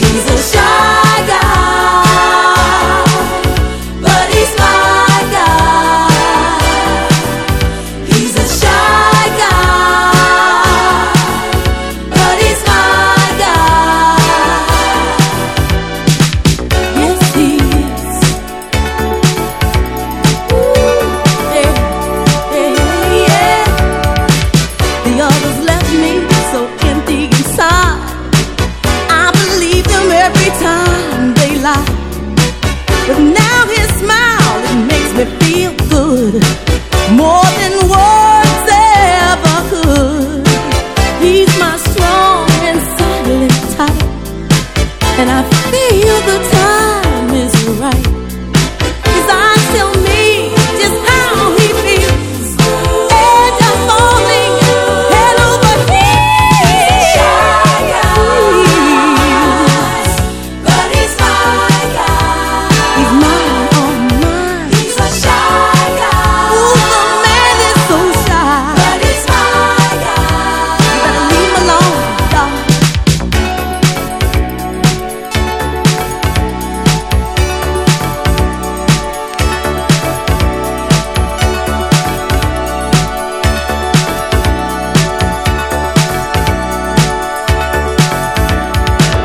He's a shy guy, but he's my guy. He's a shy guy, but he's my guy. Yes, he is. Ooh, yeah, yeah, yeah. The others left me so empty inside. I believed them every time they lied. But now his smile, it makes me feel good, more than words ever could. He's my strong and silent type, and I feel the time is right.